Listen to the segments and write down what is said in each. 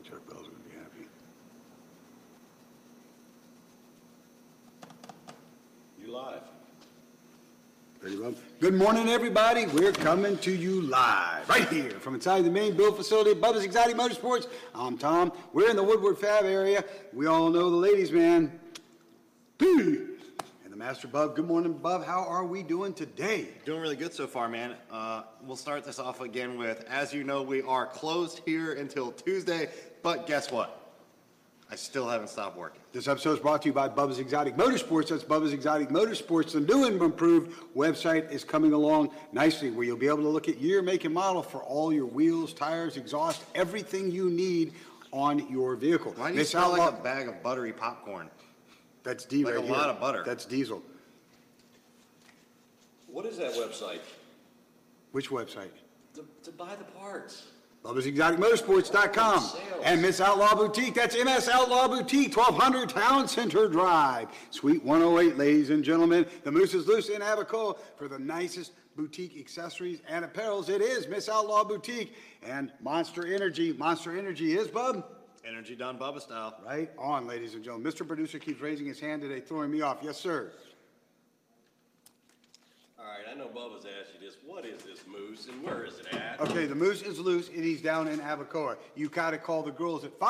Chuck Bell's going to be happy. You live. Ready, Bob? Good morning, everybody. We're coming to you live right here from inside the main build facility of Bubba's Exotic Motorsports. I'm Tom. We're in the Woodward Fab area. We all know the ladies, man. And the Master Bub. Good morning, Bub. How are we doing today? Doing really good so far, man. We'll start this off again with, as you know, we are closed here until Tuesday, but guess what? I still haven't stopped working. This episode is brought to you by Bubba's Exotic Motorsports. That's Bubba's Exotic Motorsports. The new and improved website is coming along nicely, where you'll be able to look at year, make, and model for all your wheels, tires, exhaust, everything you need on your vehicle. Why do you smell like a bag of buttery popcorn? That's D like right here. Like a lot of butter. That's diesel. What is that website? Which website? To buy the parts. Bubba'sExoticMotorsports.com. And Miss Outlaw Boutique. That's MS Outlaw Boutique, 1200 Town Center Drive. Suite 108, ladies and gentlemen. The Moose is loose in Abacoa for the nicest boutique accessories and apparels. It is Miss Outlaw Boutique and Monster Energy. Monster Energy is, Bub? Energy done Bubba style. Right on, ladies and gentlemen. Mr. Producer keeps raising his hand today, throwing me off. Yes, sir. All right, I know Bubba's asked you this. What is this Moose and where is it at? Okay, the Moose is loose and he's down in Abacoa. You got to call the girls at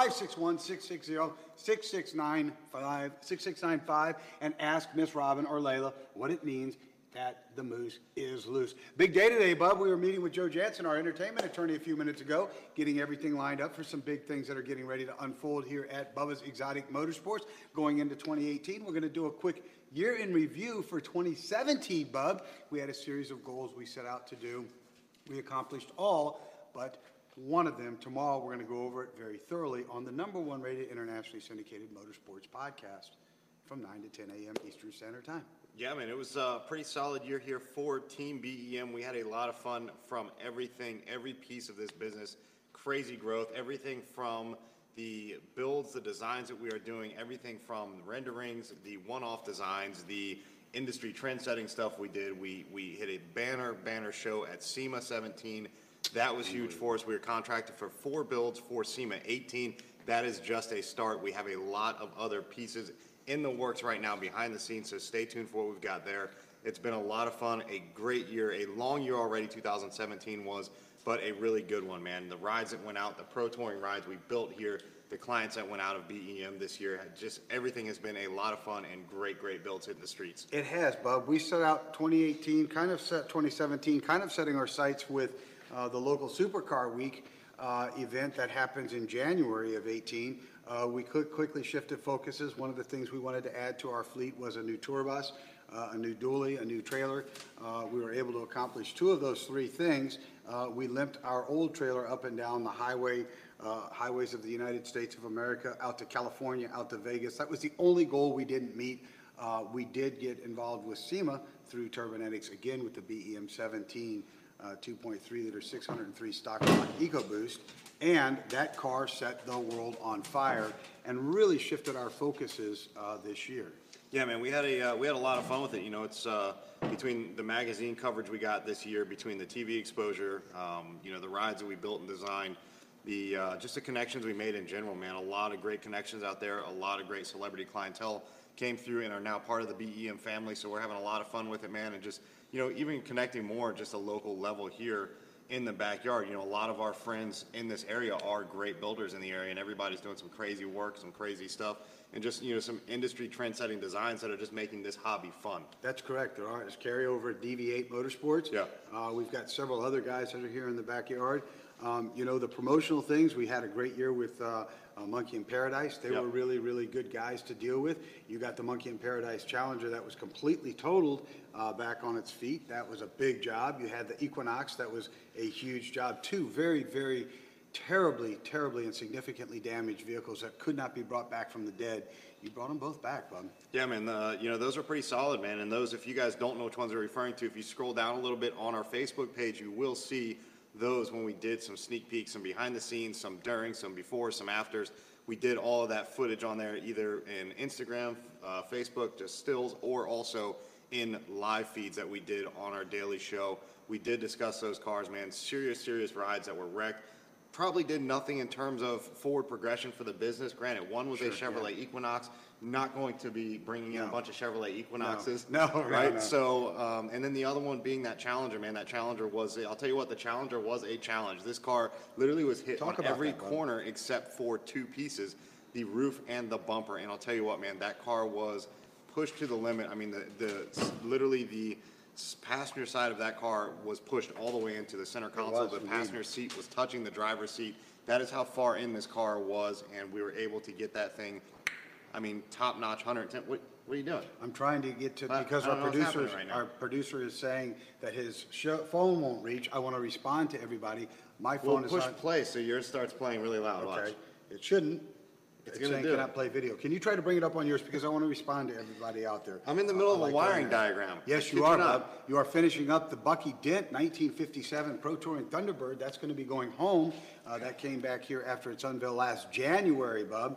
561-660-6695 and ask Miss Robin or Layla what it means that the Moose is loose. Big day today, Bub. We were meeting with Joe Jansen, our entertainment attorney, a few minutes ago, getting everything lined up for some big things that are getting ready to unfold here at Bubba's Exotic Motorsports going into 2018. We're going to do a quick year in review for 2017, Bub. We had a series of goals we set out to do. We accomplished all, but one of them, tomorrow we're going to go over it very thoroughly on the #1 rated internationally syndicated motorsports podcast from 9 to 10 a.m. Eastern Standard Time. Yeah, man, it was a pretty solid year here for Team BEM. We had a lot of fun from everything, every piece of this business. Crazy growth, everything from the builds, the designs that we are doing, everything from renderings, the one-off designs, the industry trend-setting stuff we did. We hit a banner show at SEMA 17. That was huge for us. We were contracted for 4 builds for SEMA 18. That is just a start. We have a lot of other pieces in the works right now behind the scenes, so stay tuned for what we've got there. It's been a lot of fun, a great year, a long year already, 2017 was, but a really good one, man. The rides that went out, the pro touring rides we built here, the clients that went out of BEM this year, just everything has been a lot of fun and great builds hitting the streets. It has, Bub. We set out 2018, kind of set 2017, kind of setting our sights with the local Supercar Week event that happens in January of 18. We quickly shifted focuses. One of the things we wanted to add to our fleet was a new tour bus, a new dually, a new trailer. We were able to accomplish 2 of those 3 things. We limped our old trailer up and down the highways of the United States of America, out to California, out to Vegas. That was the only goal we didn't meet. We did get involved with SEMA through Turbonetics, again with the BEM 17 2.3 liter 603 stock EcoBoost. And that car set the world on fire and really shifted our focuses this year. Yeah, man, we had a lot of fun with it. You know, it's between the magazine coverage we got this year, between the TV exposure, you know, the rides that we built and designed, the just the connections we made in general, man. A lot of great connections out there. A lot of great celebrity clientele came through and are now part of the BEM family. So we're having a lot of fun with it, man, and just, you know, even connecting more just a local level here in the backyard. You know, a lot of our friends in this area are great builders in the area, and everybody's doing some crazy work, some crazy stuff, and just, you know, some industry trend-setting designs that are just making this hobby fun. That's correct. There's carryover at DV8 Motorsports. Yeah. We've got several other guys that are here in the backyard. You know, the promotional things, we had a great year with Monkey in Paradise. They were really good guys to deal with. You got the Monkey in Paradise Challenger that was completely totaled back on its feet. That was a big job. You had the Equinox. That was a huge job. 2 very terribly and significantly damaged vehicles that could not be brought back from the dead. You brought them both back, bud. Yeah, man. You know, those are pretty solid, man. And those, if you guys don't know which ones I'm referring to, if you scroll down a little bit on our Facebook page, you will see those when we did some sneak peeks, some behind the scenes, some during, some before, some afters. We did all of that footage on there, either in Instagram, Facebook, just stills, or also in live feeds that we did on our daily show. We did discuss those cars, man. Serious rides that were wrecked. probably did nothing in terms of forward progression for the business. Granted, one was a Chevrolet Equinox, not going to be bringing in a bunch of Chevrolet Equinoxes. No, right? no. So, and then the other one being that Challenger, man, that Challenger was, I'll tell you what, the Challenger was a challenge. This car literally was hit on every corner except for two pieces, the roof and the bumper. And I'll tell you what, man, that car was pushed to the limit. I mean, literally the passenger side of that car was pushed all the way into the center console. The passenger seat was touching the driver's seat. That is how far in this car was, and we were able to get that thing, I mean, top-notch 110. What are you doing? I'm trying to get to, because I don't know what's happening right now. our producer is saying that his phone won't reach. I want to respond to everybody. My phone is Push on. play so yours starts playing really loud. Okay, Watch. it shouldn't. It's It's gonna saying do it. cannot play video. Can you try to bring it up on yours, because I want to respond to everybody out there. I'm in the middle of I a like wiring doing that. diagram. Yes, Kid you are, not. Bob. You are finishing up the Bucky Dent 1957 Pro Touring Thunderbird. That's going to be going home. That came back here after its unveil last January, Bob,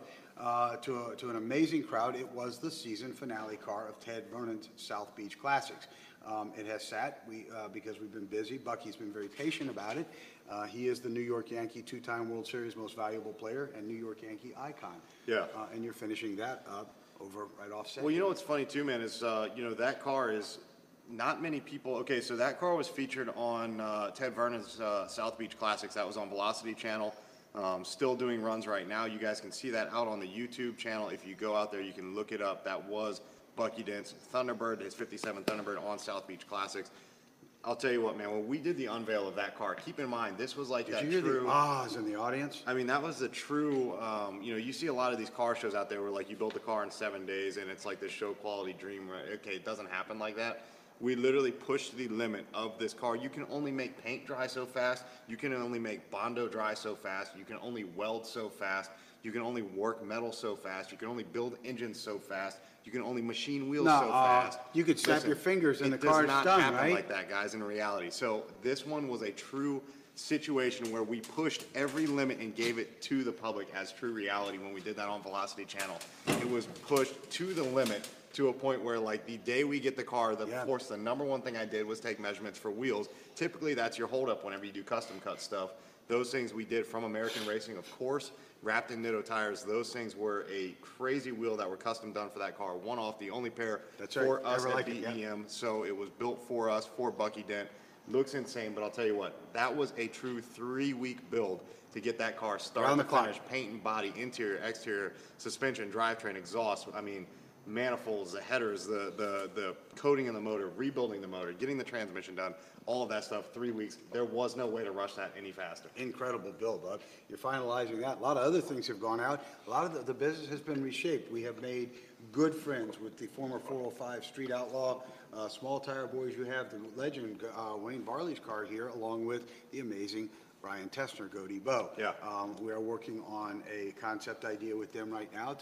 to an amazing crowd. It was the season finale car of Ted Vernon's South Beach Classics. It has sat because we've been busy. Bucky's been very patient about it. He is the New York Yankee two-time World Series most valuable player and New York Yankee icon. Yeah. And you're finishing that up over right off set. Well, you know what's funny too, man, is, that car is not many people. Okay, so that car was featured on Ted Vernon's South Beach Classics. That was on Velocity Channel. Still doing runs right now. You guys can see that out on the YouTube channel. If you go out there, you can look it up. That was Bucky Dent's Thunderbird, his 57 Thunderbird on South Beach Classics. I'll tell you what, man, when we did the unveil of that car, keep in mind, this was like Did that you hear true... the ahs in the audience? I mean, that was the true, you see a lot of these car shows out there where, like, you build the car in 7 days and it's like this show quality dream. Okay, it doesn't happen like that. We literally pushed the limit of this car. You can only make paint dry so fast. You can only make Bondo dry so fast. You can only weld so fast. You can only work metal so fast. You can only build engines so fast. You can only machine wheels so fast. You could snap your fingers and the car's done, It does not happen right? like that, guys, in reality. So this one was a true situation where we pushed every limit and gave it to the public as true reality when we did that on Velocity Channel. It was pushed to the limit to a point where, like, the day we get the car, of course, the number one thing I did was take measurements for wheels. Typically, that's your holdup whenever you do custom cut stuff. Those things we did from American Racing, of course, wrapped in Nitto tires. Those things were a crazy wheel that were custom done for that car. One off, the only pair for us at BEM. So it was built for us, for Bucky Dent. Looks insane, but I'll tell you what, that was a true 3-week build to get that car started to finish, paint and body, interior, exterior, suspension, drivetrain, exhaust. I mean, manifolds, the headers, the coating in the motor, rebuilding the motor, getting the transmission done, all of that stuff, 3 weeks. There was no way to rush that any faster. Incredible build, Bud. You're finalizing that. A lot of other things have gone out. A lot of the business has been reshaped. We have made good friends with the former 405 Street Outlaw, Small Tire Boys. You have the legend Wayne Barley's car here, along with the amazing Brian Tessner, Goatee Bo. Yeah. We are working on a concept idea with them right now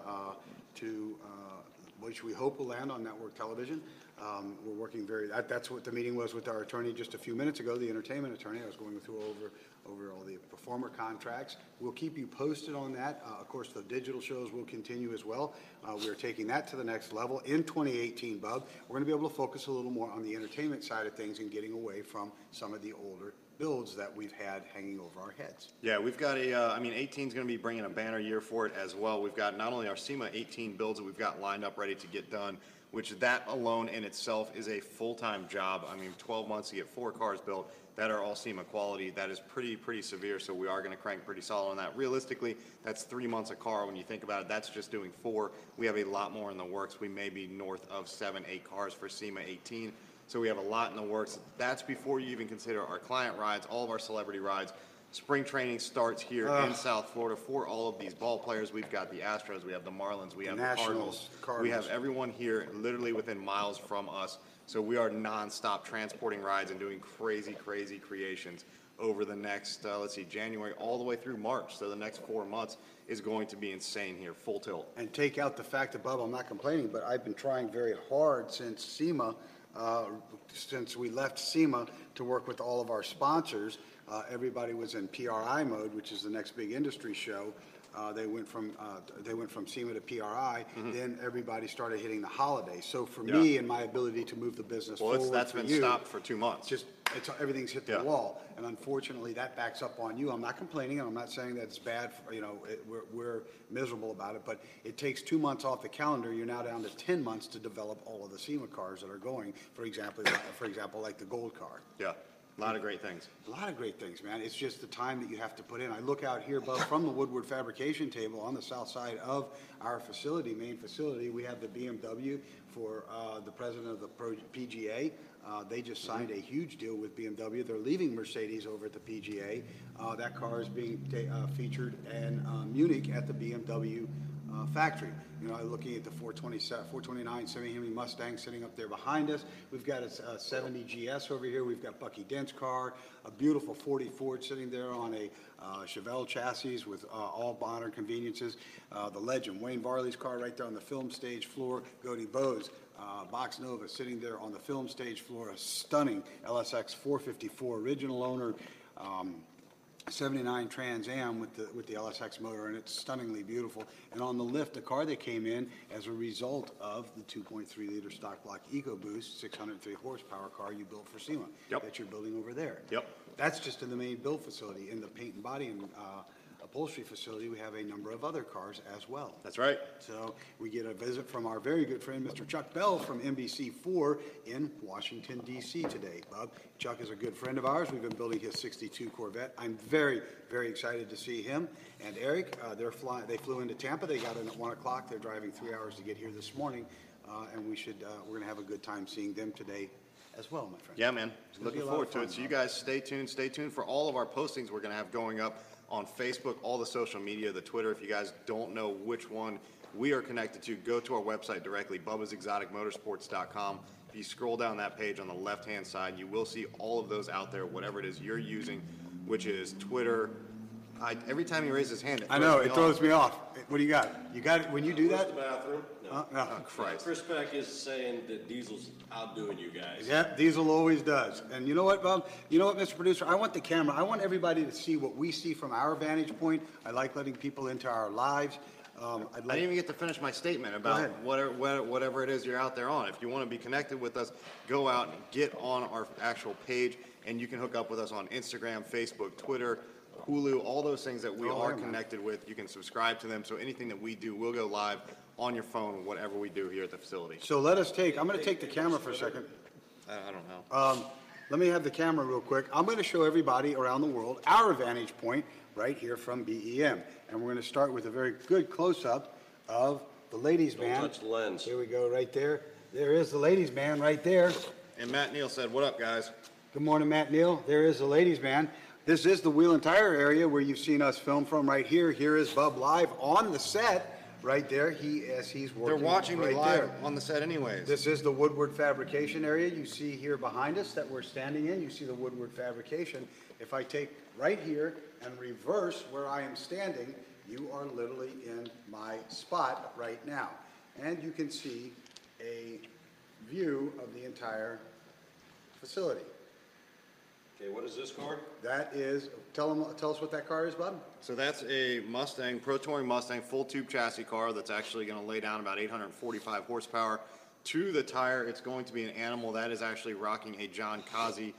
to which we hope will land on network television. We're working that's what the meeting was with our attorney just a few minutes ago, the entertainment attorney. I was going through over all the performer contracts. We'll keep you posted on that. Of course, the digital shows will continue as well. We are taking that to the next level in 2018, Bub. We're going to be able to focus a little more on the entertainment side of things and getting away from some of the older builds that we've had hanging over our heads. Yeah, we've got 18 is going to be bringing a banner year for it as well. We've got not only our SEMA 18 builds that we've got lined up ready to get done, which that alone in itself is a full-time job. I mean, 12 months to get 4 cars built that are all SEMA quality. That is pretty severe, so we are going to crank pretty solid on that. Realistically, that's 3 months a car. When you think about it, that's just doing 4. We have a lot more in the works. We may be north of 7, 8 cars for SEMA 18. So we have a lot in the works. That's before you even consider our client rides, all of our celebrity rides. Spring training starts here in South Florida for all of these ball players. We've got the Astros, we have the Marlins, we have the Cardinals. We have everyone here literally within miles from us. So we are nonstop transporting rides and doing crazy creations over the next, January all the way through March. So the next 4 months is going to be insane here, full tilt. And take out the fact that, Bob, I'm not complaining, but I've been trying very hard since SEMA, since we left SEMA to work with all of our sponsors. Everybody was in PRI mode, which is the next big industry show. They went from SEMA to PRI. Then everybody started hitting the holidays. So for me and my ability to move the business forward, That's been stopped for 2 months. Just everything's hit the Yeah. wall. And unfortunately, that backs up on you. I'm not complaining, and I'm not saying that it's bad, we're miserable about it, but it takes 2 months off the calendar. You're now down to 10 months to develop all of the SEMA cars that are going, for example, like the Gold car. Yeah, a lot of great things. A lot of great things, man. It's just the time that you have to put in. I look out here, Bub, from the Woodward fabrication table on the south side of our facility, main facility. We have the BMW for the president of the PGA. They just signed a huge deal with BMW. They're leaving Mercedes over at the PGA. That car is being featured in Munich at the BMW factory. Looking at the 429 Semi-Hemi Mustang sitting up there behind us. We've got a 70 GS over here. We've got Bucky Dent's car, a beautiful 40 Ford sitting there on a Chevelle chassis with all modern conveniences. The legend, Wayne Varley's car right there on the film stage floor. Gody Bowes, Box Nova sitting there on the film stage floor. A stunning LSX 454 original owner. 79 Trans Am with the LSX motor, and it's stunningly beautiful. And on the lift, the car that came in as a result of the 2.3-liter stock block EcoBoost 603 horsepower car you built for SEMA. Yep. That you're building over there. Yep. That's just in the main build facility. In the paint and body and upholstery facility, we have a number of other cars as well. That's right. So we get a visit from our very good friend, Mr. Chuck Bell from NBC4 in Washington, D.C. today. Bob, Chuck is a good friend of ours. We've been building his 62 Corvette. I'm very, very excited to see him and Eric. They flew into Tampa. They got in at 1 o'clock. They're driving 3 hours to get here this morning, and we're going to have a good time seeing them today as well, my friend. Yeah, man. It's gonna be Looking a lot forward of to fun, it. So you Bob. guys stay tuned. Stay tuned for all of our postings we're going to have going up on Facebook, all the social media, the Twitter. If you guys don't know which one we are connected to, go to our website directly, bubbasexoticmotorsports.com. If you scroll down that page on the left-hand side, you will see all of those out there, whatever it is you're using, which is Twitter. Every time he raises his hand, I know, it throws me off. What do you got? You got it when you do Where's that? the bathroom? No. No. Christ. Chris Peck is saying that Diesel's outdoing you guys. Yeah, Diesel always does. And you know what, Bob? You know what, Mr. Producer? I want the camera. I want everybody to see what we see from our vantage point. I like letting people into our lives. I didn't even get to finish my statement about ahead. whatever it is you're out there on. If you want to be connected with us, go out and get on our actual page, and you can hook up with us on Instagram, Facebook, Twitter, Hulu, all those things that we Oh, are yeah, man. connected with. You can subscribe to them, so anything that we do will go live on your phone, whatever we do here at the facility. So I'm going to take the camera for a second. I don't know. Let me have the camera real quick. I'm going to show everybody around the world our vantage point right here from BEM. And we're going to start with a very good close-up of the ladies' Don't man. touch the lens. Here we go, right there. There is the ladies' man right there. And Matt Neal said, "What up, guys?" Good morning, Matt Neal. There is the ladies' man. This is the wheel and tire area where you've seen us film from right here. Here is Bub live on the set right there. He's working. They're watching me right live there. on the set anyways. This is the Woodward fabrication area. You see here behind us that we're standing in. You see the Woodward fabrication. If I take right here and reverse where I am standing, you are literally in my spot right now. And you can see a view of the entire facility. Okay, what is this car? That is, tell us what that car is, Bob. So that's a Mustang, Pro Touring Mustang, full tube chassis car that's actually going to lay down about 845 horsepower to the tire. It's going to be an Animal that is actually rocking a John Kazi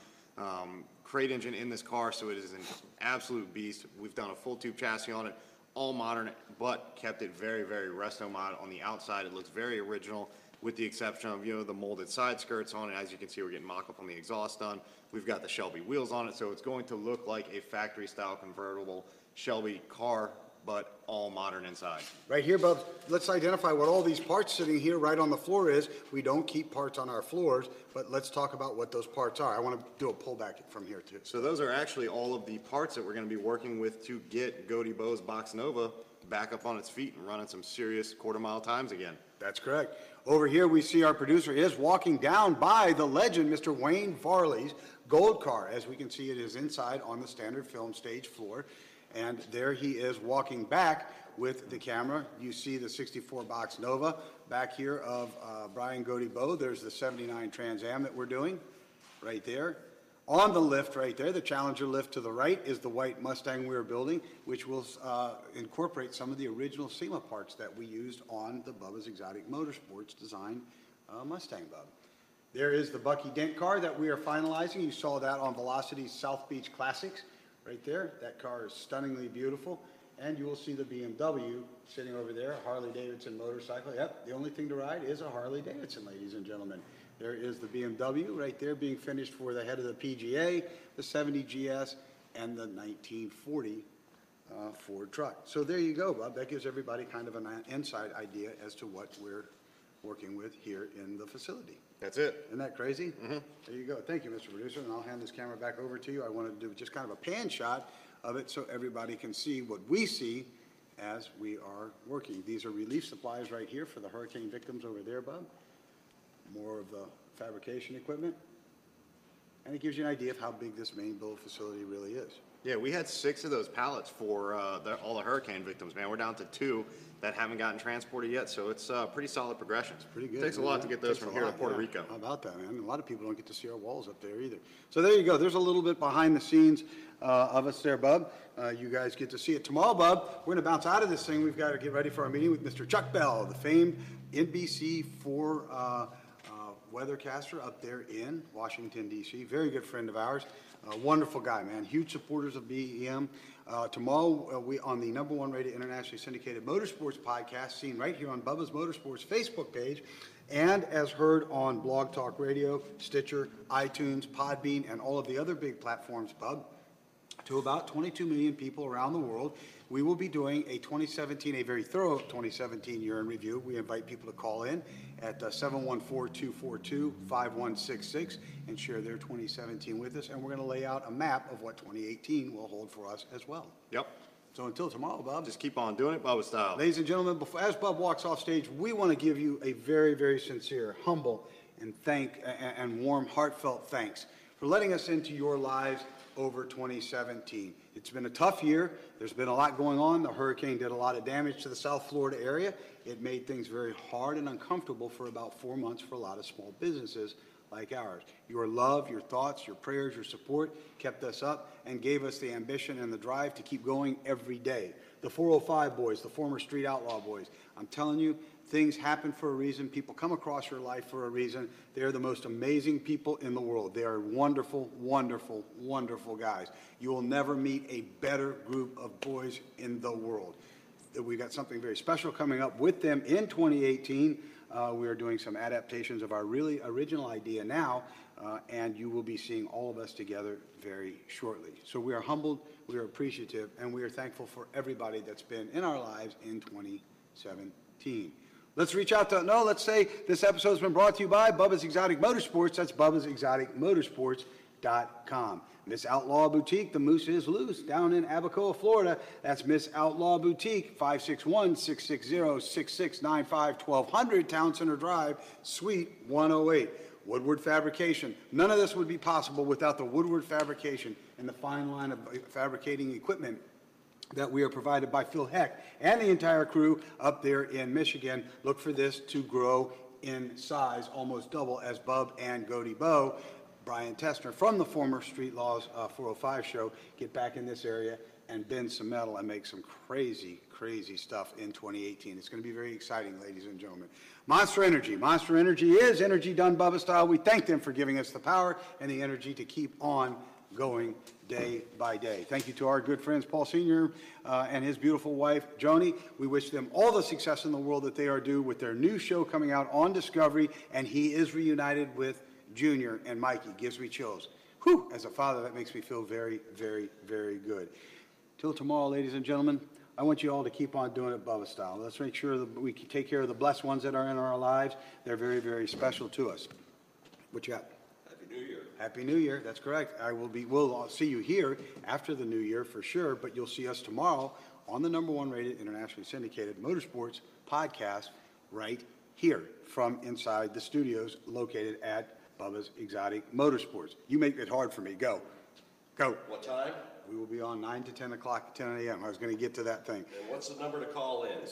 crate engine in this car, so it is an absolute beast. We've done a full tube chassis on it, all modern, but kept it very, very resto mod on the outside. It looks very original, with the exception of, the molded side skirts on it. As you can see, we're getting mock-up on the exhaust done. We've got the Shelby wheels on it, so it's going to look like a factory-style convertible Shelby car, but all modern inside. Right here, Bob, let's identify what all these parts sitting here right on the floor is. We don't keep parts on our floors, but let's talk about what those parts are. I want to do a pullback from here, too. So those are actually all of the parts that we're going to be working with to get Gody Bowes Box Nova back up on its feet and running some serious quarter-mile times again. That's correct. Over here, we see our producer is walking down by the legend, Mr. Wayne Varley's Gold car. As we can see, it is inside on the standard film stage floor. And there he is walking back with the camera. You see the 64 Box Nova back here of Brian Gody Bowe. There's the 79 Trans Am that we're doing right there. On the lift right there, the Challenger lift to the right, is the white Mustang we're building, which will incorporate some of the original SEMA parts that we used on the Bubba's Exotic Motorsports design Mustang, Bub. There is the Bucky Dent car that we are finalizing. You saw that on Velocity's South Beach Classics right there. That car is stunningly beautiful. And you will see the BMW sitting over there, a Harley-Davidson motorcycle. Yep, the only thing to ride is a Harley-Davidson, ladies and gentlemen. There is the BMW right there being finished for the head of the PGA, the 70 GS, and the 1940 Ford truck. So there you go, Bob. That gives everybody kind of an inside idea as to what we're working with here in the facility. That's it. Isn't that crazy? Mm-hmm. There you go. Thank you, Mr. Producer, and I'll hand this camera back over to you. I wanted to do just kind of a pan shot of it so everybody can see what we see as we are working. These are relief supplies right here for the hurricane victims over there, Bob. More of the fabrication equipment. And it gives you an idea of how big this main build facility really is. Yeah, we had 6 of those pallets for all the hurricane victims, man. We're down to 2 that haven't gotten transported yet, so it's pretty solid progression. Pretty good. Takes a lot to get those from here to Puerto Rico. How about that, man? A lot of people don't get to see our walls up there either. So there you go. There's a little bit behind the scenes of us there, Bub. You guys get to see it tomorrow, Bub. We're going to bounce out of this thing. We've got to get ready for our meeting with Mr. Chuck Bell, the famed NBC4 weathercaster up there in Washington, D.C. Very good friend of ours. Wonderful guy, man. Huge supporters of BEM. Tomorrow, we on the #1 rated internationally syndicated motorsports podcast, seen right here on Bubba's Motorsports Facebook page, and as heard on Blog Talk Radio, Stitcher, iTunes, Podbean, and all of the other big platforms, Bub, to about 22 million people around the world. We will be doing a very thorough 2017 year in review. We invite people to call in at 714-242-5166 and share their 2017 with us. And we're going to lay out a map of what 2018 will hold for us as well. Yep. So until tomorrow, Bob. Just keep on doing it, Bubba style. Ladies and gentlemen, as Bob walks off stage, we want to give you a very, very sincere, humble, and warm, heartfelt thanks for letting us into your lives over 2017. It's been a tough year. There's been a lot going on. The hurricane did a lot of damage to the South Florida area. It made things very hard and uncomfortable for about 4 months for a lot of small businesses like ours. Your love, your thoughts, your prayers, your support kept us up and gave us the ambition and the drive to keep going every day. The 405 boys, the former Street Outlaw boys, I'm telling you, things happen for a reason. People come across your life for a reason. They are the most amazing people in the world. They are wonderful, wonderful, wonderful guys. You will never meet a better group of boys in the world. We got something very special coming up with them in 2018. We are doing some adaptations of our really original idea now, and you will be seeing all of us together very shortly. So we are humbled, we are appreciative, and we are thankful for everybody that's been in our lives in 2017. Let's reach out to, let's say this episode has been brought to you by Bubba's Exotic Motorsports. That's Bubba'sExoticMotorsports.com. Miss Outlaw Boutique, the moose is loose, down in Abacoa, Florida. That's Miss Outlaw Boutique, 561-660-6695, 1200 Town Center Drive, Suite 108. Woodward Fabrication. None of this would be possible without the Woodward Fabrication and the fine line of fabricating equipment that we are provided by Phil Heck and the entire crew up there in Michigan. Look for this to grow in size, almost double, as Bub and Goaty Bo, Brian Tessner from the former Street Laws 405 show, get back in this area and bend some metal and make some crazy, crazy stuff in 2018. It's going to be very exciting, ladies and gentlemen. Monster Energy. Monster Energy is energy done Bubba style. We thank them for giving us the power and the energy to keep on going day by day. Thank you to our good friends Paul Sr. And his beautiful wife Joni. We wish them all the success in the world that they are due with their new show coming out on Discovery, and he is reunited with Junior and Mikey. Gives me chills. Whew, as a father, that makes me feel very, very, very good. Till tomorrow, ladies and gentlemen, I want you all to keep on doing it Bubba style. Let's make sure that we can take care of the blessed ones that are in our lives. They're very, very special to us. What you got? New Year. Happy New Year. That's correct. We'll see you here after the New Year for sure, but you'll see us tomorrow on the #1 rated internationally syndicated motorsports podcast right here from inside the studios located at Bubba's Exotic Motorsports. You make it hard for me. Go. What time? We will be on 9 to 10 o'clock, 10 a.m. I was going to get to that thing. And what's the number to call in?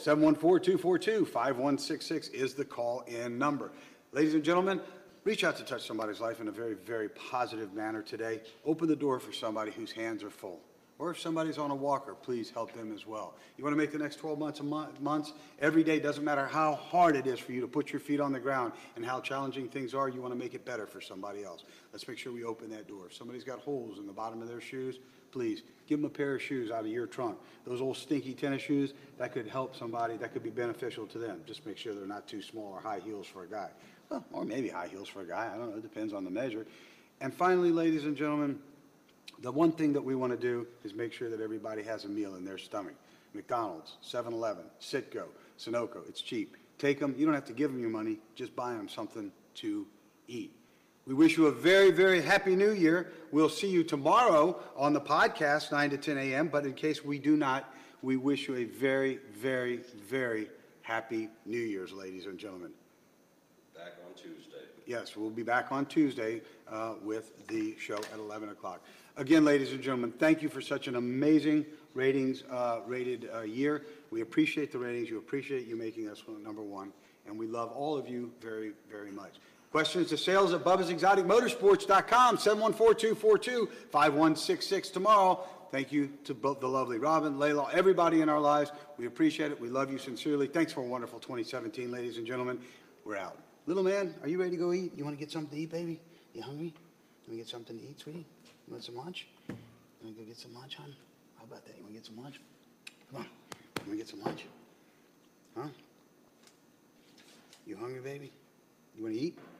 714-242-5166 is the call-in number. Ladies and gentlemen, reach out to touch somebody's life in a very, very positive manner today. Open the door for somebody whose hands are full. Or if somebody's on a walker, please help them as well. You want to make the next 12 months, every day, doesn't matter how hard it is for you to put your feet on the ground and how challenging things are, you want to make it better for somebody else. Let's make sure we open that door. If somebody's got holes in the bottom of their shoes, please give them a pair of shoes out of your trunk. Those old stinky tennis shoes, that could help somebody, that could be beneficial to them. Just make sure they're not too small or high heels for a guy. Well, or maybe high heels for a guy, I don't know, it depends on the measure. And finally, ladies and gentlemen, the one thing that we want to do is make sure that everybody has a meal in their stomach. McDonald's, 7-Eleven, Citgo, Sunoco, it's cheap. Take them, you don't have to give them your money, just buy them something to eat. We wish you a very, very happy new year. We'll see you tomorrow on the podcast, 9 to 10 a.m., but in case we do not, we wish you a very, very, very happy New Year's, ladies and gentlemen. Back on Tuesday. Yes, we'll be back on Tuesday with the show at 11 o'clock. Again, ladies and gentlemen, thank you for such an amazing rated year. We appreciate the ratings. You appreciate you making us number one. And we love all of you very, very much. Questions to sales at Bubba'sExoticMotorsports.com, 714-242-5166 tomorrow. Thank you to both the lovely Robin, Layla, everybody in our lives. We appreciate it. We love you sincerely. Thanks for a wonderful 2017, ladies and gentlemen. We're out. Little man, are you ready to go eat? You want to get something to eat, baby? You hungry? Let me get something to eat, sweetie? You want some lunch? You want to go get some lunch, hon? How about that? You want to get some lunch? Come on. You want to get some lunch? Huh? You hungry, baby? You want to eat?